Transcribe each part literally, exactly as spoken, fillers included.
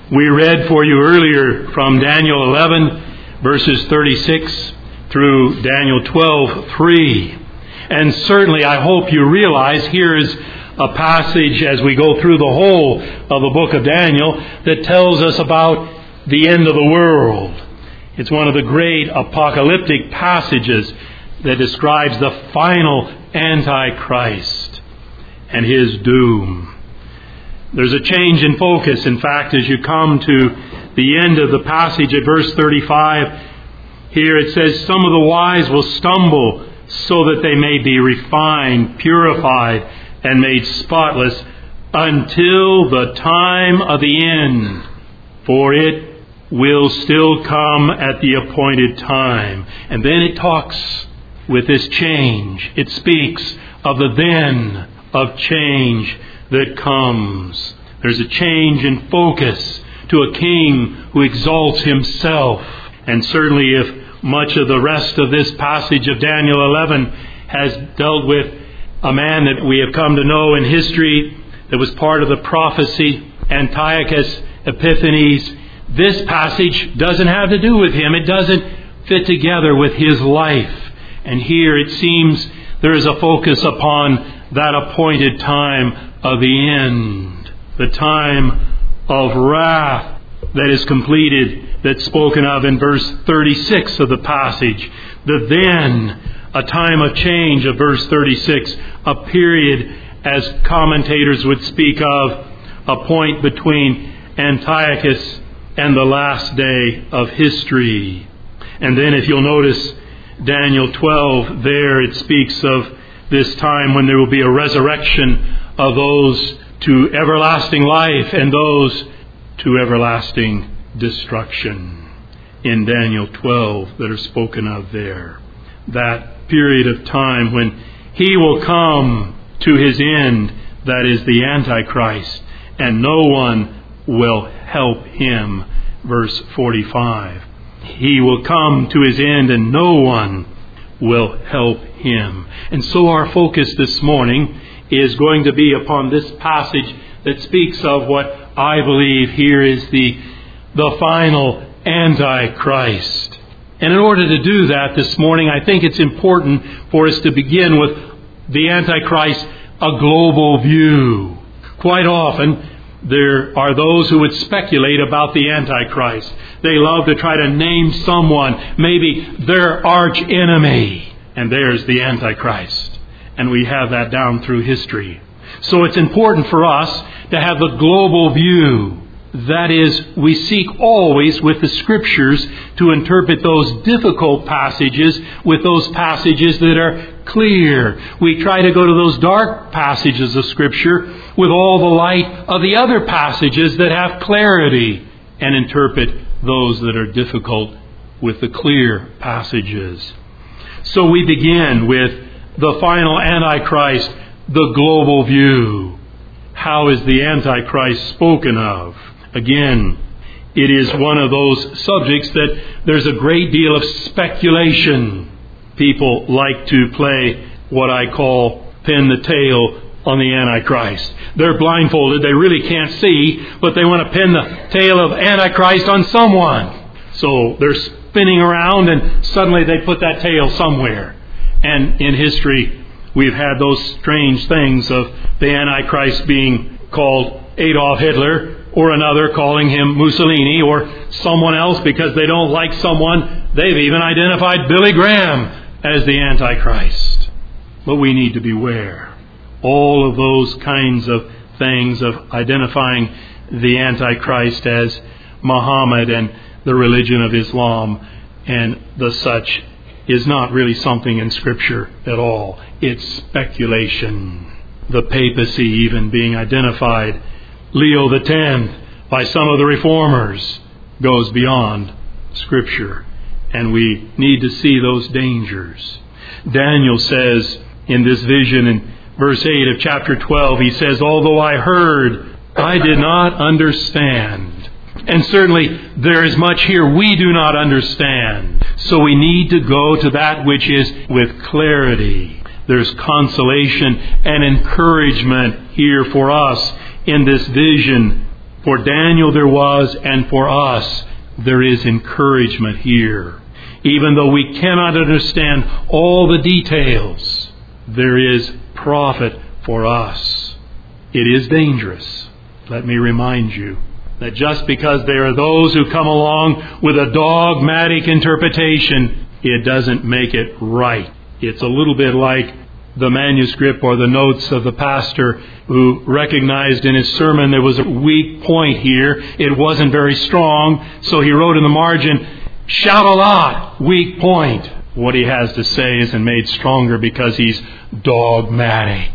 We read for you earlier from Daniel eleven, verses thirty-six through Daniel twelve, three. And certainly I hope you realize here is a passage as we go through the whole of the book of Daniel that tells us about the end of the world. It's one of the great apocalyptic passages that describes the final Antichrist and his doom. There's a change in focus, in fact, as you come to the end of the passage at verse thirty-five. Here it says, "Some of the wise will stumble so that they may be refined, purified, and made spotless until the time of the end. For it will still come at the appointed time." And then it talks with this change. It speaks of the then of change that comes. There's a change in focus to a king who exalts himself. And certainly if much of the rest of this passage of Daniel eleven has dealt with a man that we have come to know in history that was part of the prophecy, Antiochus Epiphanes, this passage doesn't have to do with him. It doesn't fit together with his life. And here it seems there is a focus upon that appointed time of the end, the time of wrath that is completed, that's spoken of in verse thirty-six of the passage. The then, a time of change of verse thirty-six, a period, as commentators would speak of, a point between Antiochus and the last day of history. And then if you'll notice Daniel twelve, there it speaks of this time when there will be a resurrection of those to everlasting life and those to everlasting destruction. In Daniel twelve that are spoken of there. That period of time when he will come to his end, that is the Antichrist, and no one will help him. Verse forty-five. He will come to his end and no one will help him. And so our focus this morning is going to be upon this passage that speaks of what I believe here is the, the final Antichrist. And in order to do that this morning, I think it's important for us to begin with the Antichrist, a global view. Quite often, there are those who would speculate about the Antichrist. They love to try to name someone, maybe their arch enemy. And there's the Antichrist. And we have that down through history. So it's important for us to have the global view. That is, we seek always with the Scriptures to interpret those difficult passages with those passages that are clear. We try to go to those dark passages of Scripture with all the light of the other passages that have clarity, and interpret those that are difficult with the clear passages. So we begin with the final Antichrist, the global view. How is the Antichrist spoken of? Again, it is one of those subjects that there's a great deal of speculation. People like to play what I call pin the tail on the Antichrist. They're blindfolded, they really can't see, but they want to pin the tail of Antichrist on someone. So they're spinning around and suddenly they put that tail somewhere. And in history, we've had those strange things of the Antichrist being called Adolf Hitler, or another calling him Mussolini, or someone else because they don't like someone. They've even identified Billy Graham as the Antichrist. But we need to beware. All of those kinds of things of identifying the Antichrist as Muhammad and the religion of Islam and the such is not really something in Scripture at all. It's speculation. The papacy even being identified, Leo the tenth, by some of the reformers, goes beyond Scripture. And we need to see those dangers. Daniel says in this vision in verse eight of chapter twelve, he says, "Although I heard, I did not understand." And certainly there is much here we do not understand. So we need to go to that which is with clarity. There's consolation and encouragement here for us in this vision For Daniel there was, and for us there is encouragement here. Even though we cannot understand all the details, there is profit for us. It is dangerous. Let me remind you that just because there are those who come along with a dogmatic interpretation, it doesn't make it right. It's a little bit like the manuscript or the notes of the pastor who recognized in his sermon there was a weak point here. It wasn't very strong, so he wrote in the margin, "Shout a lot, weak point." What he has to say isn't made stronger because he's dogmatic.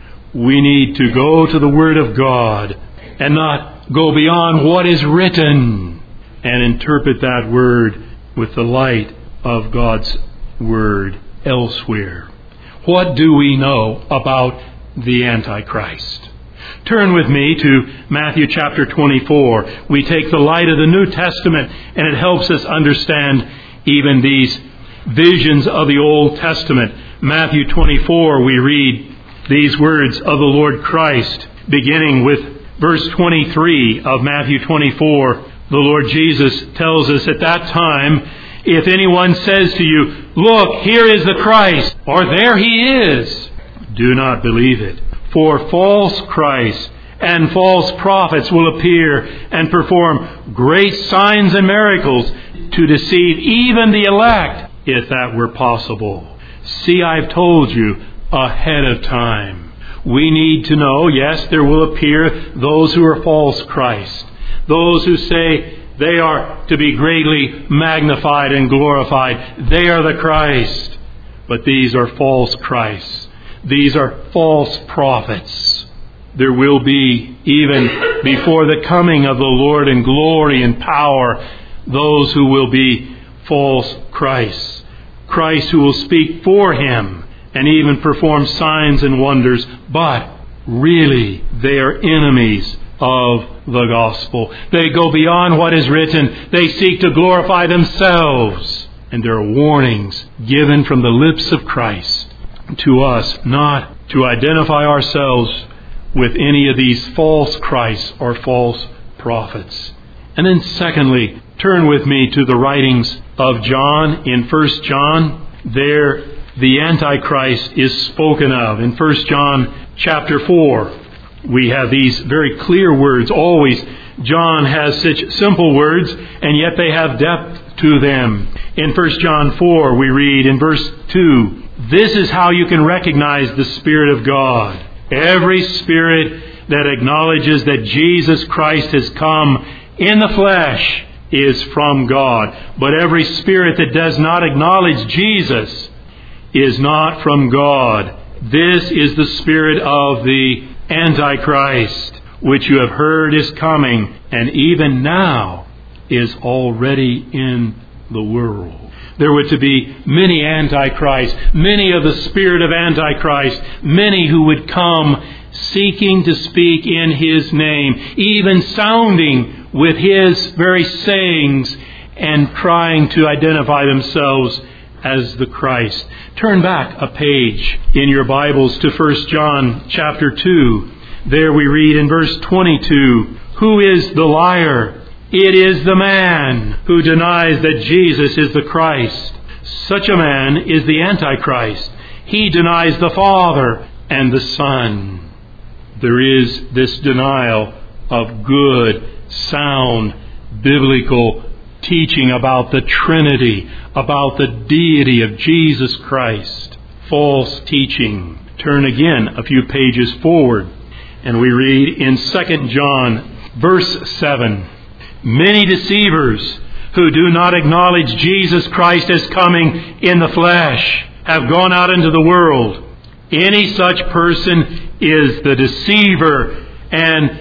We need to go to the Word of God and not go beyond what is written and interpret that Word with the light of God's Word elsewhere. What do we know about the Antichrist? Turn with me to Matthew chapter twenty-four. We take the light of the New Testament and it helps us understand even these visions of the Old Testament. Matthew twenty-four, we read these words of the Lord Christ, beginning with verse twenty-three of Matthew twenty-four. The Lord Jesus tells us at that time, "If anyone says to you, 'Look, here is the Christ,' or 'There he is,' do not believe it. For false Christs and false prophets will appear and perform great signs and miracles to deceive even the elect, if that were possible. See, I've told you ahead of time." We need to know, yes, there will appear those who are false Christ, those who say they are to be greatly magnified and glorified. They are the Christ. But these are false Christs. These are false prophets. There will be, even before the coming of the Lord in glory and power, those who will be false Christs. Christ who will speak for Him and even perform signs and wonders, but really they are enemies of the gospel. They go beyond what is written. They seek to glorify themselves. And there are warnings given from the lips of Christ to us not to identify ourselves with any of these false Christs or false prophets. And then secondly, turn with me to the writings of John in First John. There the Antichrist is spoken of. In First John chapter four, we have these very clear words. Always John has such simple words, and yet they have depth to them. In First John four, we read in verse two, "This is how you can recognize the Spirit of God. Every spirit that acknowledges that Jesus Christ has come in the flesh is from God. But every spirit that does not acknowledge Jesus is not from God. This is the spirit of the Antichrist, which you have heard is coming, and even now is already in the world." There were to be many Antichrists, many of the spirit of Antichrist, many who would come seeking to speak in His name, even sounding with His very sayings and trying to identify themselves as the Christ. Turn back a page in your Bibles to First John chapter two. There we read in verse twenty-two, "Who is the liar? It is the man who denies that Jesus is the Christ. Such a man is the Antichrist. He denies the Father and the Son." There is this denial of good, sound, biblical teaching about the Trinity, about the deity of Jesus Christ. False teaching. Turn again a few pages forward, and we read in Second John verse seven, "Many deceivers who do not acknowledge Jesus Christ as coming in the flesh have gone out into the world. Any such person is the deceiver and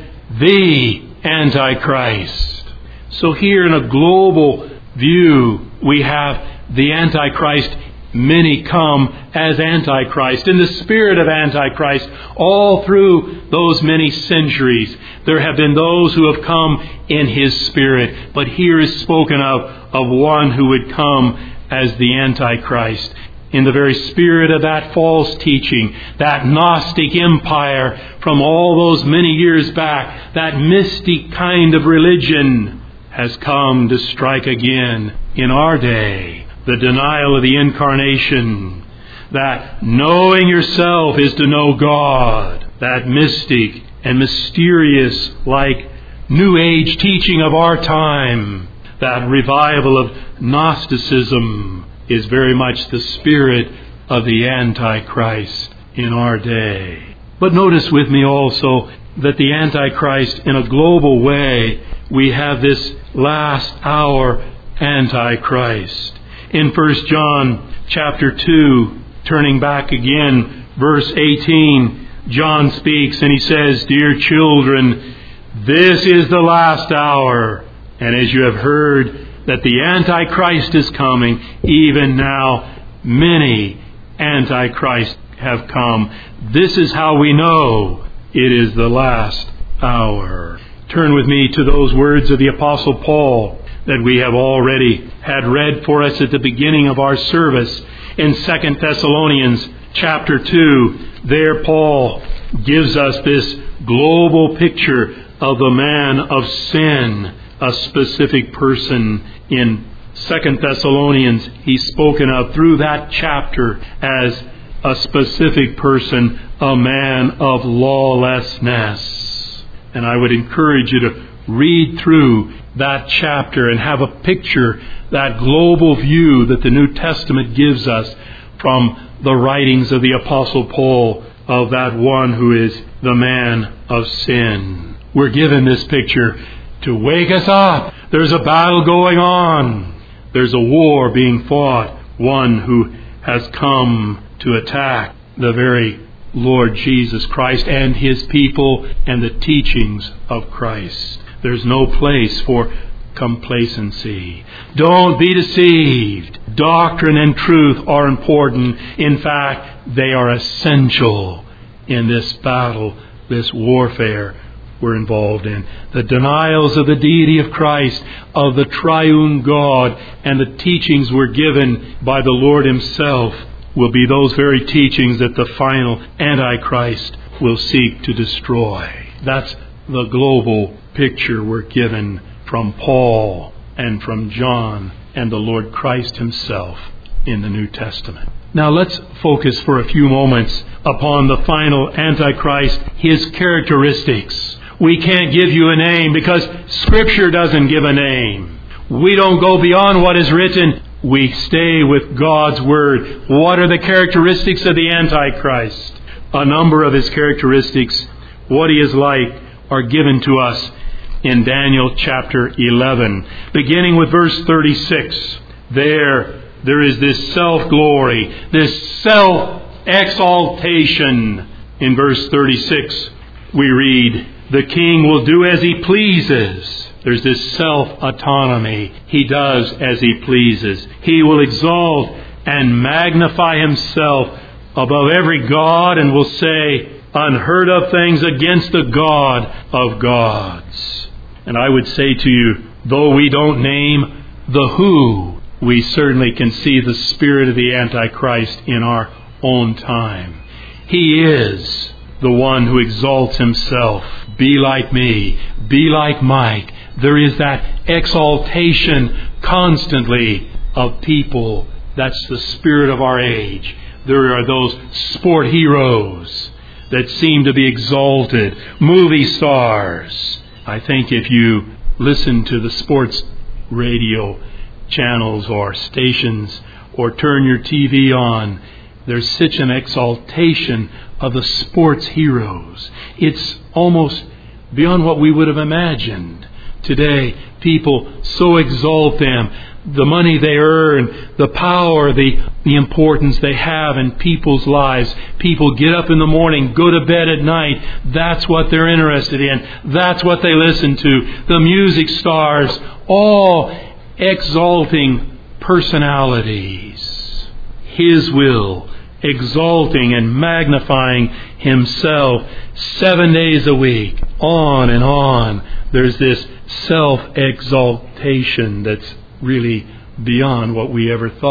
the Antichrist." So here in a global view, we have the Antichrist. Many come as Antichrist, in the spirit of Antichrist, all through those many centuries. There have been those who have come in His spirit, but here is spoken of, of one who would come as the Antichrist. in the very spirit of that false teaching, that Gnostic empire from all those many years back, that mystic kind of religion has come to strike again in our day. The denial of the incarnation, that knowing yourself is to know God, that mystic and mysterious like New Age teaching of our time, that revival of Gnosticism is very much the spirit of the Antichrist in our day. But notice with me also that the Antichrist, in a global way, we have this last hour Antichrist. In First John chapter two, turning back again, verse eighteen, John speaks and he says, "Dear children, this is the last hour. And as you have heard that the Antichrist is coming, even now many Antichrists have come. This is how we know it is the last hour." Turn with me to those words of the Apostle Paul that we have already had read for us at the beginning of our service in Second Thessalonians chapter two. There Paul gives us this global picture of the man of sin, a specific person. In Second Thessalonians, he's spoken of through that chapter as a specific person, a man of lawlessness. And I would encourage you to read through that chapter and have a picture, that global view that the New Testament gives us from the writings of the Apostle Paul, of that one who is the man of sin. We're given this picture to wake us up. There's a battle going on. There's a war being fought. One who has come to attack the very Lord Jesus Christ and His people and the teachings of Christ. There's no place for complacency. Don't be deceived. Doctrine and truth are important. In fact, they are essential in this battle, this warfare we're involved in. The denials of the deity of Christ, of the triune God, and the teachings we're given by the Lord Himself will be those very teachings that the final Antichrist will seek to destroy. That's the global picture we're given from Paul and from John and the Lord Christ Himself in the New Testament. Now let's focus for a few moments upon the final Antichrist, his characteristics. We can't give you a name because Scripture doesn't give a name. We don't go beyond what is written. We stay with God's Word. What are the characteristics of the Antichrist? A number of his characteristics, what he is like, are given to us in Daniel chapter eleven. Beginning with verse thirty-six. There, there is this self-glory, this self-exaltation. In verse thirty-six, we read, "The king will do as he pleases." There's this self-autonomy. He does as he pleases. He will exalt and magnify himself above every god and will say unheard of things against the God of gods. And I would say to you, though we don't name the who, we certainly can see the spirit of the Antichrist in our own time. He is the one who exalts himself. Be like me. Be like Mike. There is that exaltation constantly of people. That's the spirit of our age. There are those sport heroes that seem to be exalted. Movie stars. I think if you listen to the sports radio channels or stations or turn your T V on, there's such an exaltation of the sports heroes. It's almost beyond what we would have imagined. Today, people so exalt them, the money they earn, the power, the, the importance they have in people's lives. People get up in the morning, go to bed at night. That's what they're interested in. That's what they listen to. The music stars, all exalting personalities. His will, exalting and magnifying himself seven days a week, on and on. There's this self-exaltation that's really beyond what we ever thought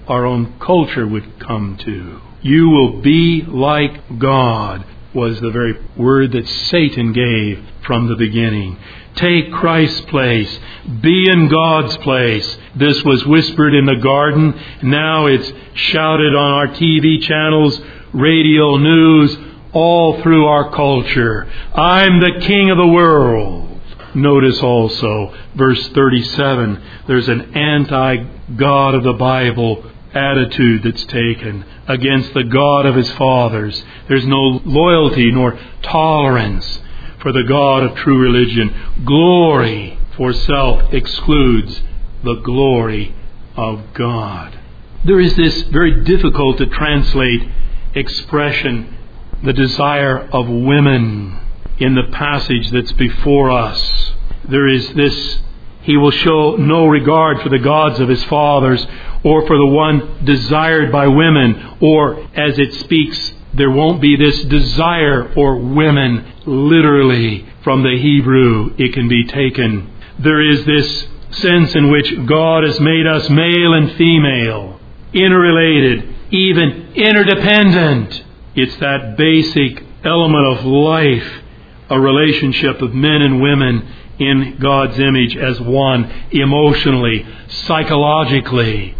our own culture would come to. You will be like God was the very word that Satan gave from the beginning. Take Christ's place. Be in God's place. This was whispered in the garden. Now it's shouted on our T V channels, radio, news, all through our culture. I'm the king of the world. Notice also, verse thirty-seven, there's an anti-God of the Bible attitude that's taken against the God of his fathers. There's no loyalty nor tolerance for the God of true religion. Glory for self excludes the glory of God. There is this very difficult to translate expression, the desire of women, in the passage that's before us. There is this, he will show no regard for the gods of his fathers, or for the one desired by women, or as it speaks, there won't be this desire for women. Literally, from the Hebrew, it can be taken. There is this sense in which God has made us male and female, interrelated, even interdependent. It's that basic element of life, a relationship of men and women in God's image as one, emotionally, psychologically,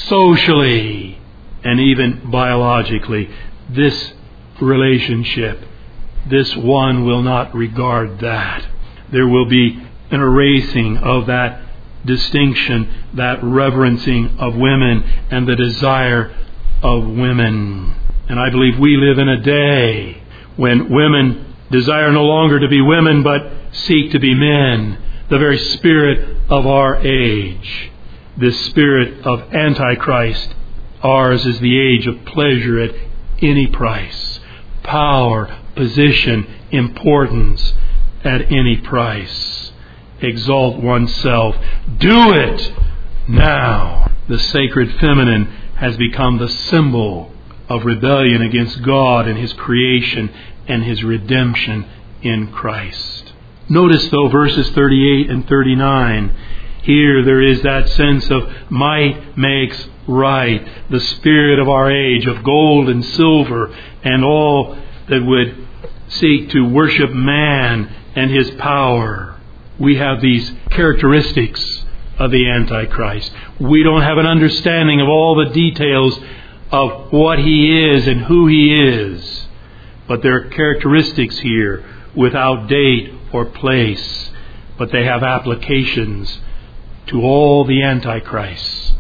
socially, and even biologically. This relationship, this one will not regard that. There will be an erasing of that distinction, that reverencing of women and the desire of women. And I believe we live in a day when women desire no longer to be women but seek to be men. The very spirit of our age, this spirit of Antichrist. Ours is the age of pleasure at any price, power, position, importance at any price. Exalt oneself. Do it now. The sacred feminine has become the symbol of rebellion against God and His creation and His redemption in Christ. Notice though verses thirty-eight and thirty-nine. Here there is that sense of might makes right. The spirit of our age, of gold and silver and all that would seek to worship man and his power. We have these characteristics of the Antichrist. We don't have an understanding of all the details of what he is and who he is. But there are characteristics here without date or place. But they have applications to all the Antichrists,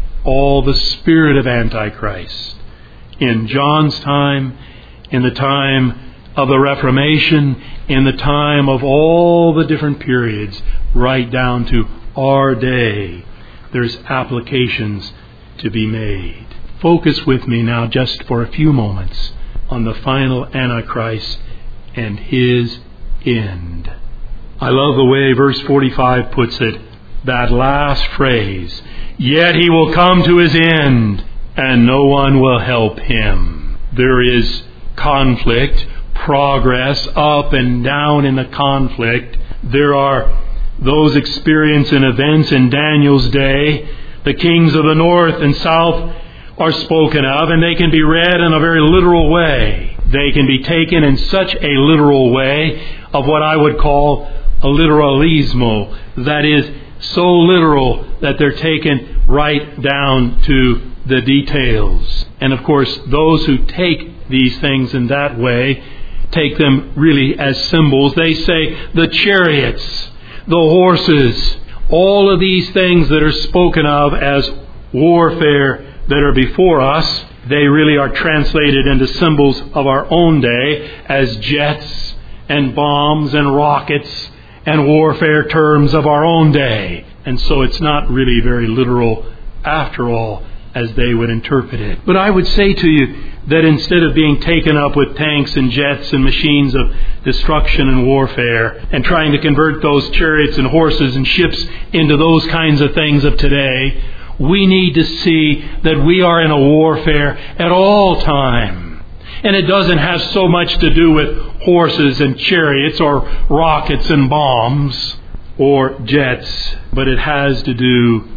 all the spirit of Antichrist. In John's time, in the time of the Reformation, in the time of all the different periods, right down to our day, there's applications to be made. Focus with me now just for a few moments on the final Antichrist and his end. I love the way verse forty-five puts it, that last phrase, yet he will come to his end, and no one will help him. There is conflict, progress, up and down in the conflict. There are those experiencing events in Daniel's day. The kings of the north and south are spoken of, and they can be read in a very literal way. They can be taken in such a literal way of what I would call a literalismo. That is, so literal that they're taken right down to the details. And of course, those who take these things in that way take them really as symbols. They say the chariots, the horses, all of these things that are spoken of as warfare that are before us, they really are translated into symbols of our own day as jets and bombs and rockets and warfare terms of our own day. And so it's not really very literal after all as they would interpret it. But I would say to you that instead of being taken up with tanks and jets and machines of destruction and warfare and trying to convert those chariots and horses and ships into those kinds of things of today, we need to see that we are in a warfare at all time. And it doesn't have so much to do with horses and chariots or rockets and bombs or jets, but it has to do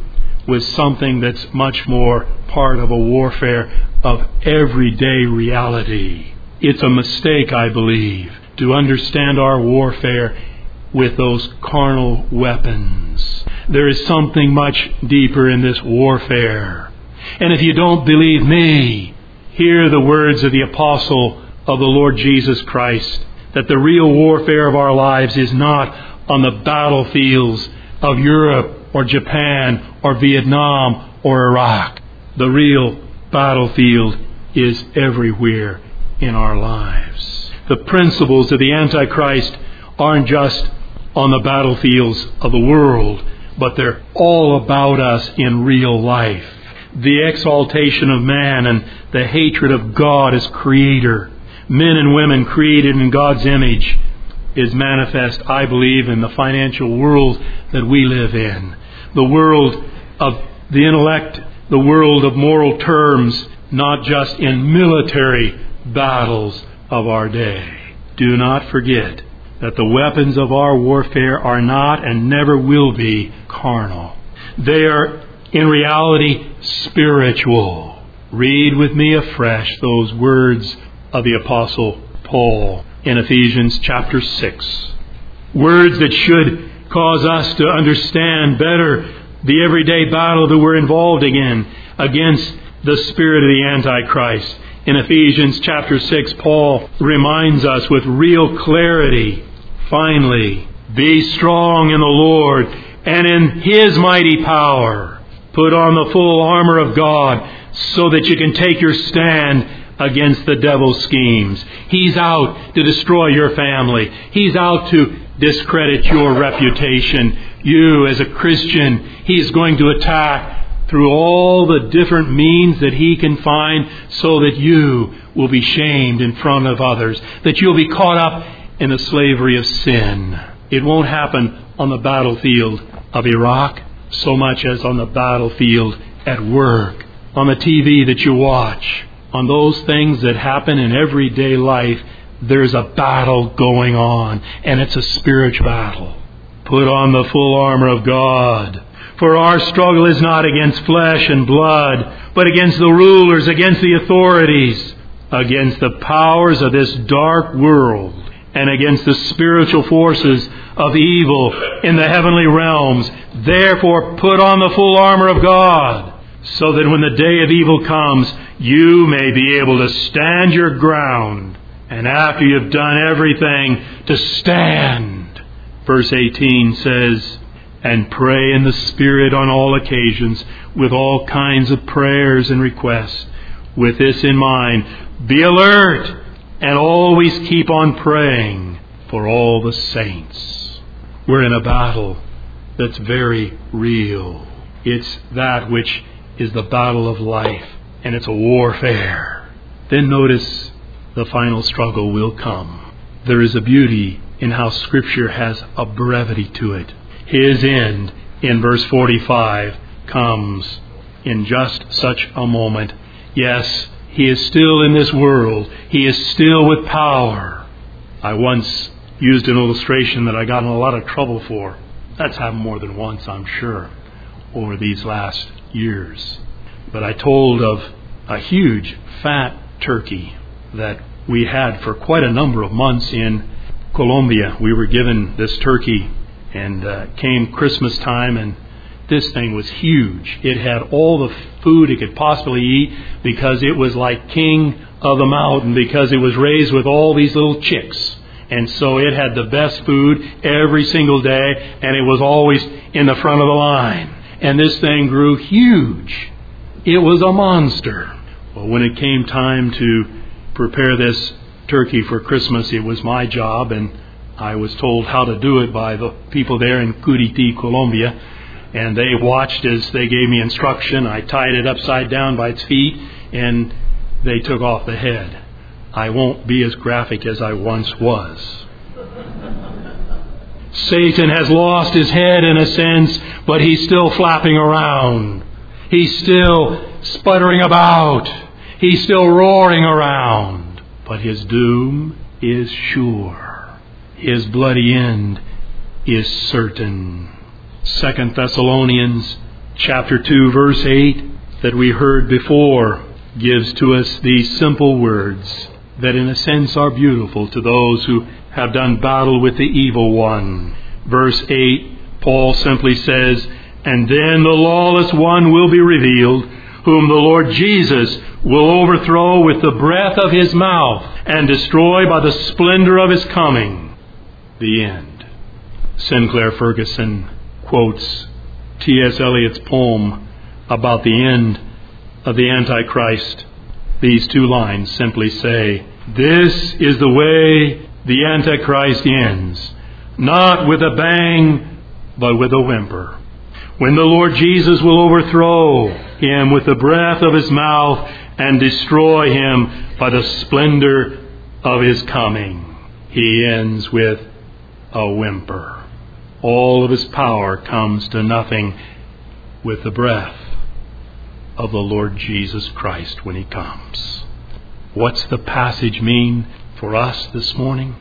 with something that's much more part of a warfare of everyday reality. It's a mistake, I believe, to understand our warfare with those carnal weapons. There is something much deeper in this warfare. And if you don't believe me, hear the words of the apostle of the Lord Jesus Christ, that the real warfare of our lives is not on the battlefields of Europe or Japan or Vietnam or Iraq. The real battlefield is everywhere in our lives. The principles of the Antichrist aren't just on the battlefields of the world, but they're all about us in real life. The exaltation of man and the hatred of God as Creator, men and women created in God's image, is manifest, I believe, in the financial world that we live in. The world of the intellect, the world of moral terms, not just in military battles of our day. Do not forget that the weapons of our warfare are not and never will be carnal. They are in reality spiritual. Read with me afresh those words of the Apostle Paul in Ephesians chapter six. Words that should cause us to understand better the everyday battle that we're involved in against the spirit of the Antichrist. In Ephesians chapter six, Paul reminds us with real clarity, finally, be strong in the Lord and in His mighty power. Put on the full armor of God so that you can take your stand against the devil's schemes. He's out to destroy your family. He's out to discredit your reputation. You, as a Christian, he's going to attack through all the different means that he can find so that you will be shamed in front of others, that you'll be caught up in the slavery of sin. It won't happen on the battlefield of Iraq so much as on the battlefield at work, on the T V that you watch, on those things that happen in everyday life. There's a battle going on, and it's a spiritual battle. Put on the full armor of God. For our struggle is not against flesh and blood, but against the rulers, against the authorities, against the powers of this dark world, and against the spiritual forces of evil in the heavenly realms. Therefore, put on the full armor of God, so that when the day of evil comes, you may be able to stand your ground. And after you've done everything, to stand. Verse eighteen says, and pray in the Spirit on all occasions, with all kinds of prayers and requests. With this in mind, be alert and always keep on praying for all the saints. We're in a battle that's very real. It's that which is the battle of life, and it's a warfare. Then notice the final struggle will come. There is a beauty in how Scripture has a brevity to it. His end, in verse forty-five, comes in just such a moment. Yes, He is still in this world. He is still with power. I once used an illustration that I got in a lot of trouble for. That's happened more than once, I'm sure, over these last years. But I told of a huge, fat turkey that we had for quite a number of months in Colombia. We were given this turkey, and uh, came Christmas time, and this thing was huge. It had all the food it could possibly eat because it was like king of the mountain, because it was raised with all these little chicks. And so it had the best food every single day, and it was always in the front of the line. And this thing grew huge. It was a monster. Well, when it came time to prepare this turkey for Christmas, it was my job, and I was told how to do it by the people there in Curitiba, Colombia. And they watched as they gave me instruction. I tied it upside down by its feet, and they took off the head. I won't be as graphic as I once was. Satan has lost his head in a sense, but he's still flapping around. He's still sputtering about. He's still roaring around. But his doom is sure. His bloody end is certain. Second Thessalonians Chapter two, verse eight, that we heard before, gives to us these simple words that in a sense are beautiful to those who have done battle with the evil one. Verse eight, Paul simply says, "And then the lawless one will be revealed, whom the Lord Jesus will overthrow with the breath of his mouth and destroy by the splendor of his coming." The end. Sinclair Ferguson quotes T S Eliot's poem about the end of the Antichrist. These two lines simply say, "This is the way the Antichrist ends, not with a bang, but with a whimper. When the Lord Jesus will overthrow him with the breath of his mouth and destroy him by the splendor of his coming." He ends with a whimper. All of his power comes to nothing with the breath of the Lord Jesus Christ when he comes. What's the passage mean for us this morning?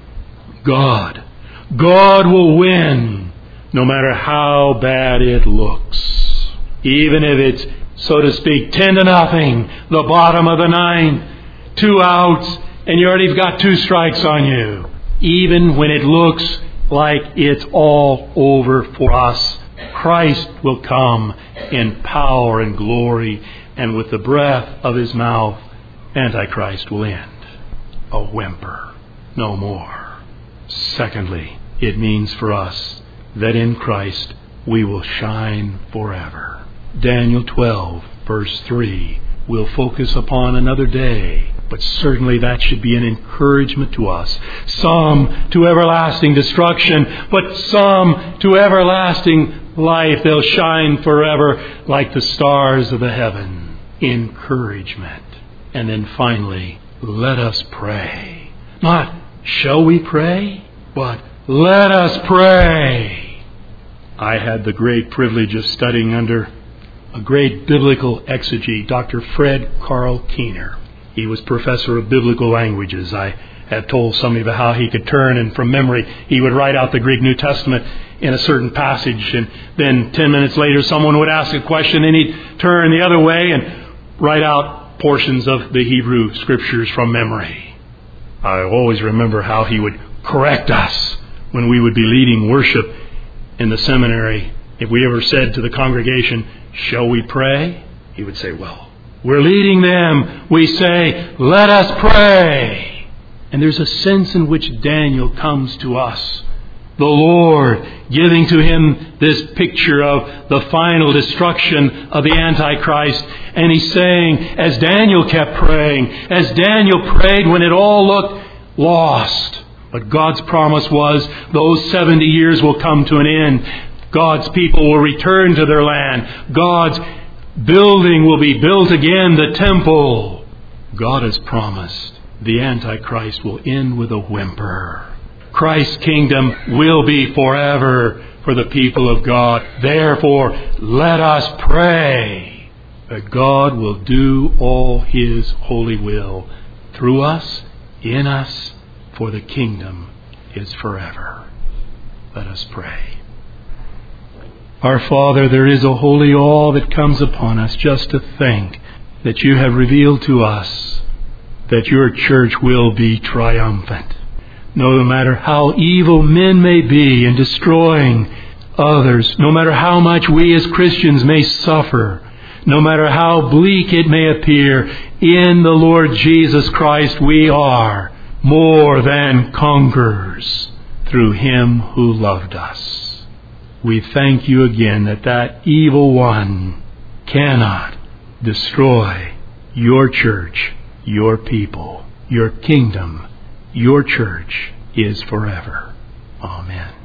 God. God will win no matter how bad it looks. Even if it's, so to speak, ten to nothing, the bottom of the ninth, two outs, and you already got two strikes on you. Even when it looks like it's all over for us, Christ will come in power and glory, and with the breath of his mouth, Antichrist will end. A whimper, no more. Secondly, it means for us that in Christ we will shine forever. Daniel twelve, verse three, will focus upon another day, but certainly that should be an encouragement to us. Some to everlasting destruction, but some to everlasting life. They'll shine forever like the stars of the heaven. Encouragement. And then finally, let us pray. Not, shall we pray? But let us pray. I had the great privilege of studying under a great biblical exegete, Doctor Fred Carl Keener. He was professor of biblical languages. I have told some of you how he could turn and from memory he would write out the Greek New Testament in a certain passage, and then ten minutes later someone would ask a question and he'd turn the other way and write out portions of the Hebrew Scriptures from memory. I always remember how he would correct us when we would be leading worship in the seminary. If we ever said to the congregation, "Shall we pray?" he would say, "Well, we're leading them. We say, let us pray." And there's a sense in which Daniel comes to us. The Lord giving to him this picture of the final destruction of the Antichrist. And he's saying, as Daniel kept praying, as Daniel prayed when it all looked lost, but God's promise was those seventy years will come to an end. God's people will return to their land. God's building will be built again, the temple. God has promised the Antichrist will end with a whimper. Christ's kingdom will be forever for the people of God. Therefore, let us pray that God will do all his holy will through us, in us, for the kingdom is forever. Let us pray. Our Father, there is a holy awe that comes upon us just to think that you have revealed to us that your church will be triumphant. No matter how evil men may be in destroying others, no matter how much we as Christians may suffer, no matter how bleak it may appear, in the Lord Jesus Christ we are more than conquerors through him who loved us. We thank you again that that evil one cannot destroy your church, your people, your kingdom. Your church is forever. Amen.